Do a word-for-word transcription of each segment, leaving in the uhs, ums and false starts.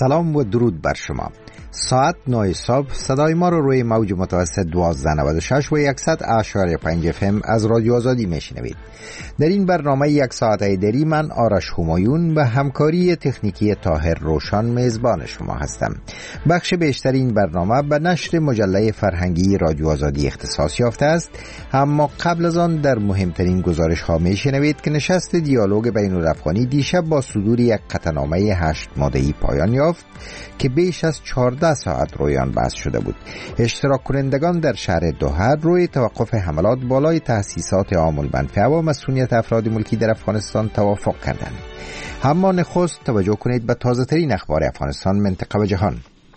سلام و درود بر شما. ساعت نه صبح صدای ما رو روی موج متوسط دوازده نود و شش و صد اشاری پنج اف ام از رادیو آزادی میشنوید. در این برنامه یک ساعته دری من آرش همایون و همکاری تکنیکی طاهر روشان میزبان شما هستم. بخش بیشتر این برنامه به نشر مجله فرهنگی رادیو آزادی اختصاص یافته است، اما قبل از آن در مهمترین گزارش ها میشنوید که نشست دیالوگ بین الافغانی دیشب با صدور یک قطعنامه هشت ماده‌ای پایان یافت که بیش از چهارده ساعت روی آن بحث شده بود. اشتراک کنندگان در شهر دوحه روی توقف حملات بالای تأسیسات عام المنفعه و مسئولیت افراد ملکی در افغانستان توافق کردند. اما نخست توجه کنید به تازه ترین اخبار افغانستان، منطقه و جهان.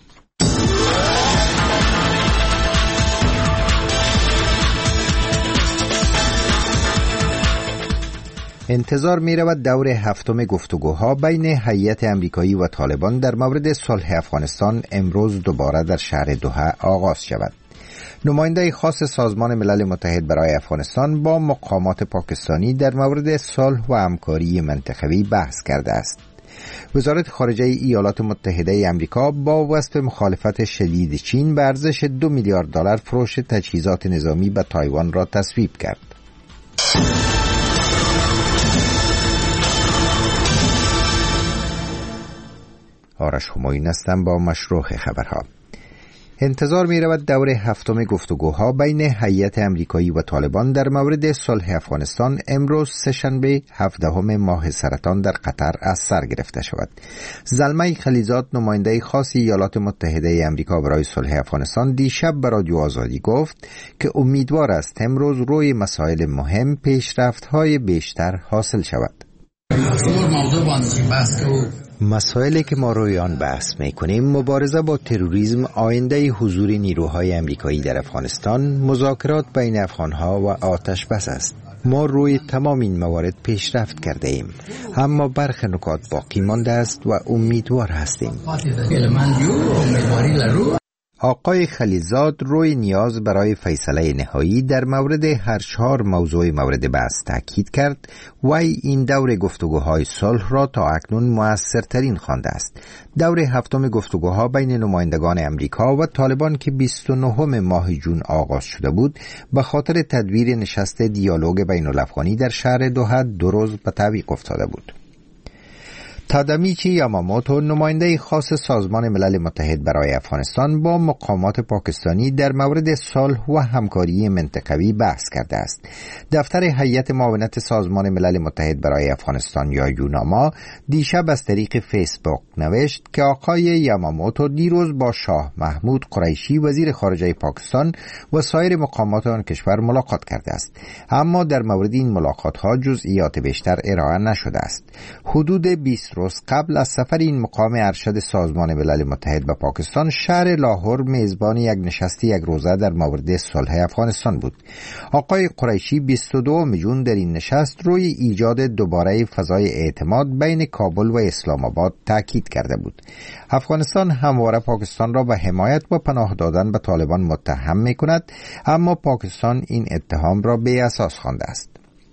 انتظار می رود دور هفتم گفتگوها بین هیئت امریکایی و طالبان در مورد صلح افغانستان امروز دوباره در شهر دوحه آغاز شود. نماینده خاص سازمان ملل متحد برای افغانستان با مقامات پاکستانی در مورد صلح و همکاری منطقوی بحث کرده است. وزارت خارجه ایالات متحده آمریکا با وصف مخالفت شدید چین به ارزش دو میلیارد دلار فروش تجهیزات نظامی به تایوان را تصویب کرد. آرش همایون هستم با مشروع خبرها. انتظار می رود دور هفتم گفتگوها بین هیئت امریکایی و طالبان در مورد صلح افغانستان امروز سه‌شنبه هفدهم ماه سرطان در قطر از سر گرفته شود. زلمه خلیزاد، نماینده خاص ایالات متحده امریکا برای صلح افغانستان، دیشب به رادیو آزادی گفت که امیدوار است امروز روی مسائل مهم پیشرفت‌های بیشتر حاصل شود. مسائلی که ما روی آن بحث می‌کنیم مبارزه با تروریسم، آینده حضور نیروهای امریکایی در افغانستان، مذاکرات بین افغان‌ها و آتش بس است. ما روی تمام این موارد پیشرفت کرده ایم، اما برخی نکات باقی مانده است و امیدوار هستیم. آقای خلیزاد روی نیاز برای فیصله نهایی در مورد هر چهار موضوع مورد بحث تاکید کرد و این دور گفتگوهای صلح را تا اکنون مؤثرترین خوانده است. دور هفتم گفتگوها بین نمایندگان امریکا و طالبان که بیست و نهم ماه ژوئن آغاز شده بود، به خاطر تدبیر نشست دیالوگ بین الافغانی در شهر دوحه دو روز به تعویق افتاده بود. تادامیچی یاماموتو، نماینده خاص سازمان ملل متحد برای افغانستان، با مقامات پاکستانی در مورد صلح و همکاری منطقوی بحث کرده است. دفتر هیئت معاونت سازمان ملل متحد برای افغانستان یا یوناما دیشب از طریق فیسبوک نوشت که آقای یاماموتو دیروز با شاه محمود قریشی، وزیر خارجه پاکستان، و سایر مقامات آن کشور ملاقات کرده است، اما در مورد این ملاقات ها جزئیات بیشتر ارائه نشده است. حدود بیست روز قبل از سفر این مقام ارشد سازمان ملل متحد به پاکستان، شهر لاهور میزبان یک نشست یک روزه در مورد صلح افغانستان بود. آقای قریشی بیست و دوم ژوئن در این نشست روی ایجاد دوباره فضای اعتماد بین کابل و اسلام آباد تاکید کرده بود. افغانستان همواره پاکستان را به حمایت و پناه دادن به طالبان متهم می کند، اما پاکستان این اتهام را بی اساس خوانده است.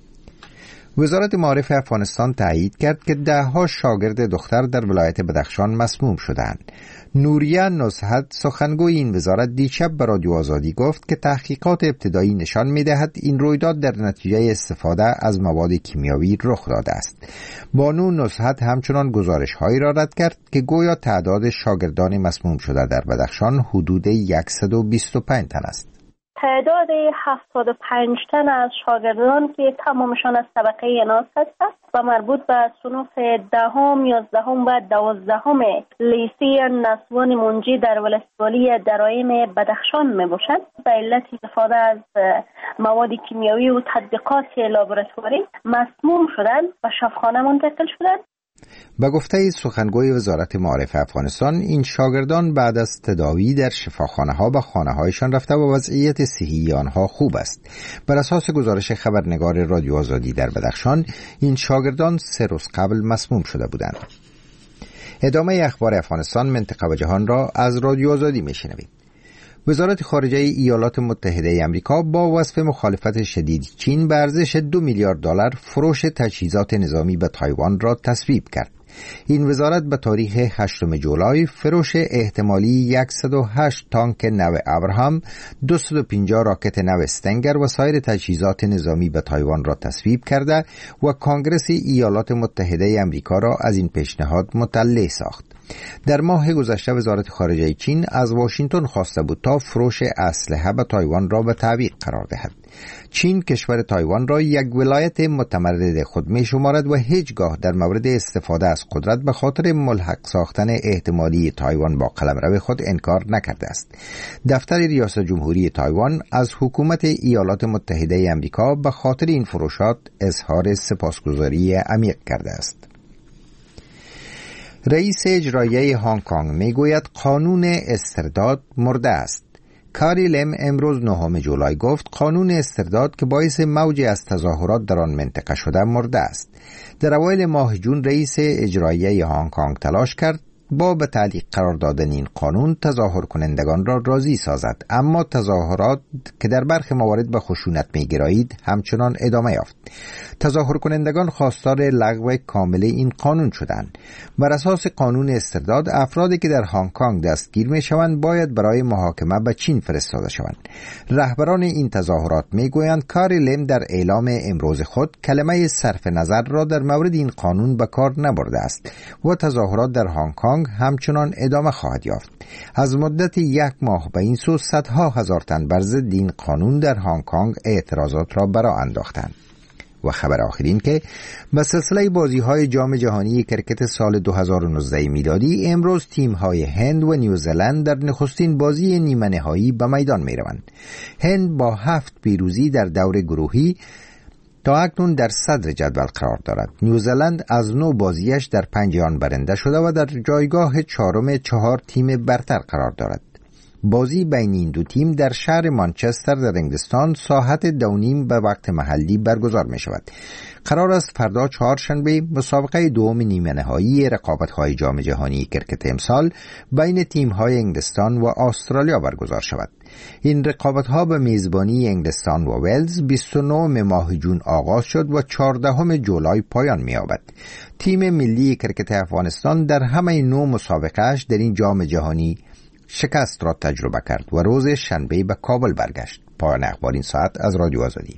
وزارت معارف افغانستان تایید کرد که ده ها شاگرد دختر در ولایت بدخشان مسموم شدند. نوریه نصحت، سخنگوی این وزارت، دیشب به رادیو آزادی گفت که تحقیقات ابتدایی نشان می‌دهد این رویداد در نتیجه استفاده از مواد کیمیاوی رخ داده است. بانو نصحت همچنان گزارش‌هایی را رد کرد که گویا تعداد شاگردان مسموم شده در بدخشان حدود صد و بیست و پنج تن است. تعداد هفتاد و پنج تن از شاگردان که تمامشان از طبقه اناث هستند و مربوط به صنوف دهم، یازدهم و دوازدهم لیسه نسوان منجی در ولسوالی درایم بدخشان می باشند. به علت استفاده از مواد کیمیاوی و تطبیقات لابراتواری مسموم شدند و شفاخانه منتقل شدند. به گفته سخنگوی وزارت معارف افغانستان، این شاگردان بعد از تداوی در شفاخانه ها به خانه هایشان رفته و وضعیت صحی آنها خوب است. بر اساس گزارش خبرنگار رادیو آزادی در بدخشان، این شاگردان سه روز قبل مسموم شده بودند. ادامه اخبار افغانستان، منطقه و جهان را از رادیو آزادی میشنوید. وزارت خارجه ایالات متحده آمریکا با وصف مخالفت شدید چین به ارزش دو میلیارد دلار فروش تجهیزات نظامی به تایوان را تصویب کرد. این وزارت به تاریخ هشتم جولای فروش احتمالی صد و هشت تانک نو ابراهام، دویست و پنجاه راکت نو استنگر و سایر تجهیزات نظامی به تایوان را تصویب کرده و کانگرس ایالات متحده امریکا را از این پیشنهاد مطلع ساخت. در ماه گذشته وزارت خارجه چین از واشنگتن خواسته بود تا فروش اسلحه به تایوان را به تعویق قرار دهد. چین کشور تایوان را یک ولایت متمرد خود می شمارد و هیچگاه در مورد استفاده از قدرت به خاطر ملحق ساختن احتمالی تایوان با قلمرو خود انکار نکرده است. دفتر ریاست جمهوری تایوان از حکومت ایالات متحده امریکا به خاطر این فروشات اظهار سپاسگزاری عمیق کرده است. رئیس اجرایی هنگ کنگ میگوید قانون استرداد مرده است. کاری لم امروز نهم جولای گفت قانون استرداد که باعث موج از تظاهرات در آن منطقه شده مرده است. در اوایل ماه جون رئیس اجرایی هنگ کنگ تلاش کرد با به تعلیق قرار دادن این قانون تظاهر کنندگان را راضی سازد، اما تظاهرات که در برخی موارد به خشونت می‌گرایید همچنان ادامه یافت. تظاهر کنندگان خواستار لغو کامل این قانون شدند. بر اساس قانون استرداد افرادی که در هنگ کنگ دستگیر می‌شوند باید برای محاکمه به چین فرستاده شوند. رهبران این تظاهرات می‌گویند کاری لم در اعلام امروز خود کلمه صرف نظر را در مورد این قانون به کار نبرده است و تظاهرات در هنگ کنگ همچنان ادامه خواهد یافت. از مدت یک ماه به این سو صدها هزار تن بر ضد این قانون در هنگ کنگ اعتراضات را برآ انداختند. و خبر آخرین که به سلسله بازی‌های جام جهانی کرکت سال دو هزار و نوزده میلادی امروز تیم‌های هند و نیوزلند در نخستین بازی نیمه نهایی به میدان می‌روند. هند با هفت پیروزی در دور گروهی تا اکنون در صدر جدول قرار دارد. نیوزلند از نو بازیش در پنج آن برنده شده و در جایگاه چهارم چهار تیم برتر قرار دارد. بازی بین این دو تیم در شهر مانچستر در انگلستان ساعت دو نیم به وقت محلی برگزار می شود. قرار است فردا چهارشنبه مسابقه دوم نیمه نهایی رقابت‌های جام جهانی کرکت امسال بین تیم‌های انگلستان و استرالیا برگزار شود. این رقابت‌ها به میزبانی انگلستان و ولز بیست و نه ماه جون آغاز شد و چهاردهم جولای پایان می‌یابد. تیم ملی کرکت افغانستان در همه نو مسابقه‌اش در این جام جهانی شکست را تجربه کرد و روز شنبه به کابل برگشت. پایان اخبار این ساعت از رادیو آزادی.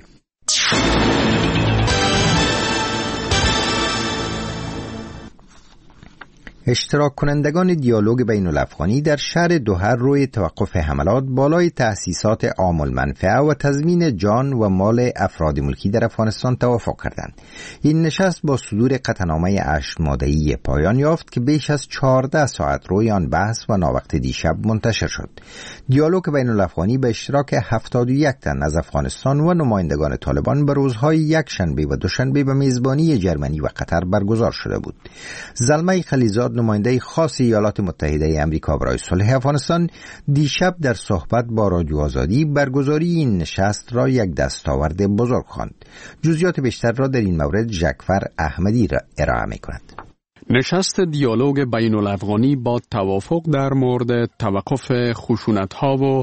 اشتراک کنندگان دیالوگ بین الافغانی در شهر دوحه روی توقف حملات بالای تأسیسات عام المنفعه و تضمین جان و مال افراد ملکی در افغانستان توافق کردند. این نشست با صدور قطعنامه هشت ماده‌ای پایان یافت که بیش از چهارده ساعت روی آن بحث و ناوقت دیشب منتشر شد. دیالوگ بین الافغانی به اشتراک هفتاد و یک تن از افغانستان و نمایندگان طالبان به روزهای یک شنبه و دوشنبه به میزبانی جرمنی و قطر برگزار شده بود. زلمه خلیزاد نماینده خاص ایالات متحده امریکا برای صلح افغانستان دیشب در صحبت با رادیو آزادی برگزاری این نشست را یک دستاورد بزرگ خواند. جزئیات بیشتر را در این مورد جعفر احمدی را ارائه می‌کند. نشست دیالوگ بین الافغانی با توافق در مورد توقف خشونت‌ها و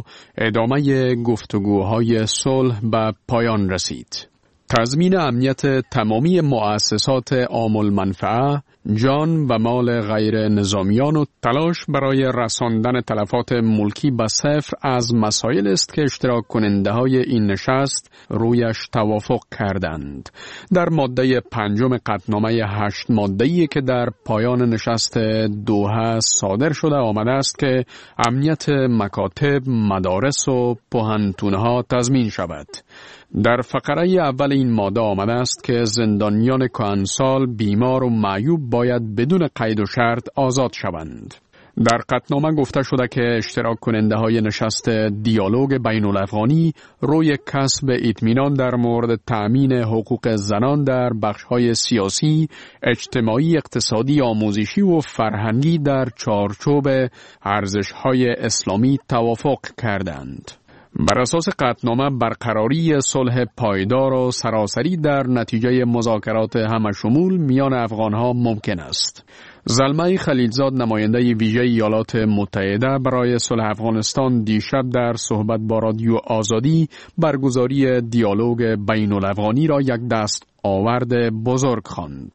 ادامه گفتگوهای صلح به پایان رسید. تضمین امنیت تمامی مؤسسات عام المنفعه، جان و مال غیر نظامیان و تلاش برای رساندن تلفات ملکی به صفر از مسائل است که اشتراک کننده های این نشست رویش توافق کردند. در ماده پنجم قطعنامه هشت ماده‌ای که در پایان نشست دوحه صادر شده آمده است که امنیت مکاتب، مدارس و پوهنتونها تضمین شود. در فقره اول این ماده آمده است که زندانیان کهنسال، بیمار و معیوب باید بدون قید و شرط آزاد شوند. در قطعنامه گفته شده که اشتراک کننده های نشست دیالوگ بین الافغانی روی کسب اطمینان در مورد تأمین حقوق زنان در بخش‌های سیاسی، اجتماعی، اقتصادی، آموزشی و فرهنگی در چارچوب ارزش‌های اسلامی توافق کردند. بر اساس قطعنامه برقراری صلح پایدار و سراسری در نتیجه مذاکرات همشمول میان افغانها ممکن است. زلمه خلیلزاد نماینده ویژه ایالات متحده برای صلح افغانستان دیشب در صحبت با رادیو آزادی برگزاری دیالوگ بین الافغانی را یک دست آورد بزرگ خواند.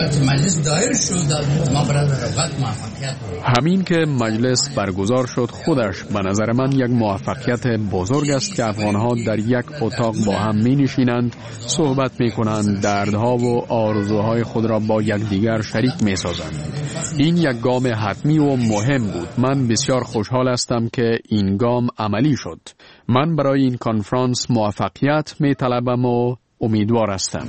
همین که مجلس برگزار شد خودش به نظر من یک موفقیت بزرگ است که افغانها در یک اتاق با هم می نشینند، صحبت می کنند، دردها و آرزوهای خود را با یکدیگر شریک می سازند. این یک گام حتمی و مهم بود. من بسیار خوشحال هستم که این گام عملی شد. من برای این کنفرانس موفقیت می طلبم و امیدوار هستم.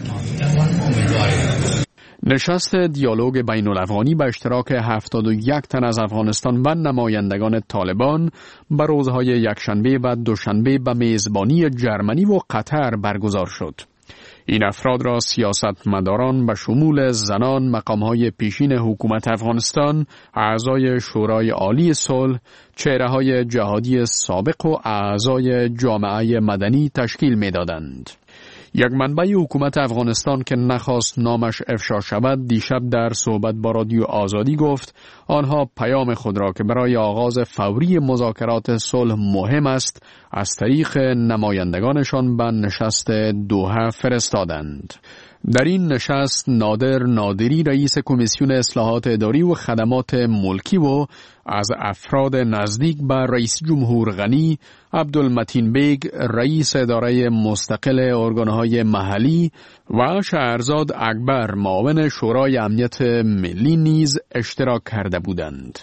نشست دیالوگ بین الافغانی به اشتراک هفتاد و یک تن از افغانستان و نمایندگان طالبان به روزهای یکشنبه و دوشنبه به میزبانی جرمنی و قطر برگزار شد. این افراد را سیاستمداران به شمول زنان، مقامهای پیشین حکومت افغانستان، اعضای شورای عالی صلح، چهره‌های جهادی سابق و اعضای جامعه مدنی تشکیل می‌دادند. یک منبع حکومت افغانستان که نخواست نامش افشا شود دیشب در صحبت با رادیو آزادی گفت آنها پیام خود را که برای آغاز فوری مذاکرات صلح مهم است از طریق نمایندگانشان به نشست دوحه فرستادند. در این نشست نادر نادری رئیس کمیسیون اصلاحات اداری و خدمات ملکی و از افراد نزدیک به رئیس جمهور غنی، عبدالمتین بیگ رئیس اداره مستقل ارگانهای محلی و شهرزاد اکبر معاون شورای امنیت ملی نیز اشتراک کرده بودند.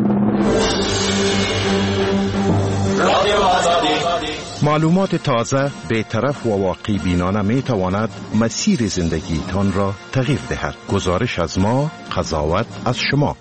معلومات تازه، بی‌طرف و واقعی بینانه می تواند مسیر زندگیتان را تغییر دهد. گزارش از ما، قضاوت از شما.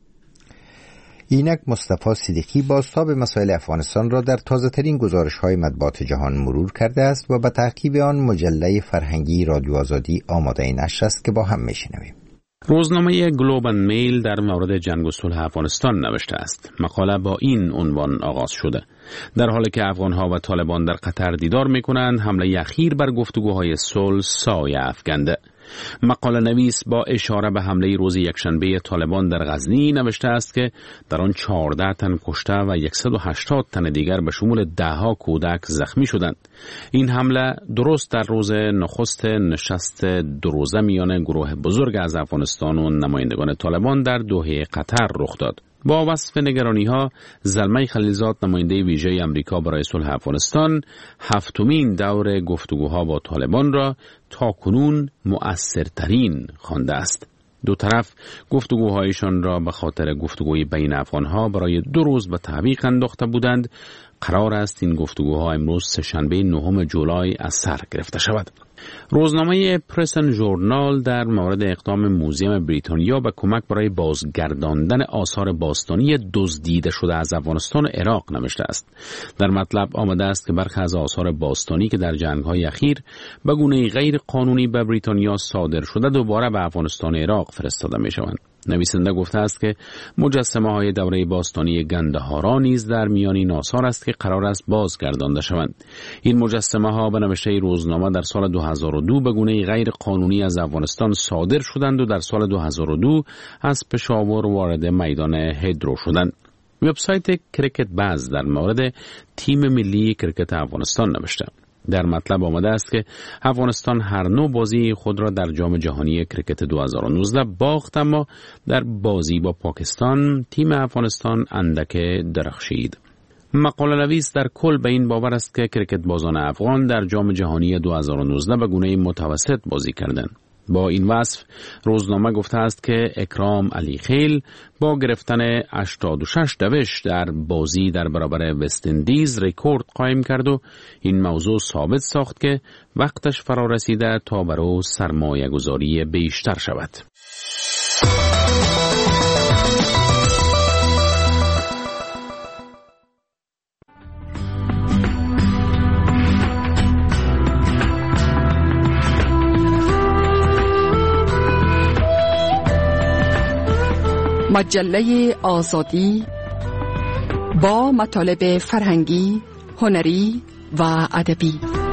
اینک مصطفی صدیقی بازتاب مسائل افغانستان را در تازه‌ترین گزارش‌های مطبوعات جهان مرور کرده است و به تعقیب آن مجله فرهنگی رادیو آزادی آماده نشر است که با هم می‌شنویم. روزنامه گلوب اند میل در مورد جنگ و صلح افغانستان نوشته است. مقاله با این عنوان آغاز شده: در حالی که افغان‌ها و طالبان در قطر دیدار می‌کنند، حمله اخیر بر گفتگوهای صلح سایه افکنده. مقاله نویس با اشاره به حمله روز یکشنبه طالبان در غزنی نوشته است که در آن چهارده تن کشته و صد و هشتاد تن دیگر به شمول ده‌ها کودک زخمی شدند. این حمله درست در روز نخست نشست دو روزه میان گروه بزرگ از افغانستان و نمایندگان طالبان در دوحه قطر رخ داد. با وصف نگرانی‌ها، زلمه خلیلزاد نماینده ویژه آمریکا برای صلح افغانستان هفتمین دور گفتگوها با طالبان را تاکنون مؤثرترین خوانده است. دو طرف گفتگوهایشان را به خاطر گفتگوی بین افغانها برای دو روز به تعویق انداخته بودند. قرار است این گفتگوها امروز سه‌شنبه نهم جولای از سر گرفته شود. روزنامه پرسن ژورنال در مورد اقدام موزیم بریتانیا به کمک برای بازگرداندن آثار باستانی دزدیده شده از افغانستان و عراق نوشته است. در مطلب آمده است که برخی از آثار باستانی که در جنگ‌های اخیر به گونه غیر قانونی به بریتانیا صادر شده دوباره به افغانستان و عراق فرستاده می‌شوند. نویسنده گفته است که مجسمه‌های دوره باستانی گندهارا نیز در میان این آثار است که قرار است بازگردانده شوند. این مجسمه‌ها به نوشته روزنامه در سال دو هزار و دو به گونه غیر قانونی از افغانستان صادر شدند و در سال دو هزار و دو از پشاور وارد میدان هدرو شدند. وبسایت کریکت باز در مورد تیم ملی کریکت افغانستان نوشته. در مطلب آمده است که افغانستان هر نوع بازی خود را در جام جهانی کریکت دو هزار و نوزده باخت، اما در بازی با پاکستان تیم افغانستان اندک درخشید. مقاله نویس در کل به این باور است که کریکت بازان افغان در جام جهانی دو هزار و نوزده به گونه متوسط بازی کردند. با این وصف روزنامه گفته است که اکرام علی خیل با گرفتن هشتاد و شش دوش در بازی در برابر وست اندیز رکورد قائم کرد و این موضوع ثابت ساخت که وقتش فرا رسیده تا بر او سرمایه گذاری بیشتر شود. مجله آزادی با مطالب فرهنگی، هنری و ادبی.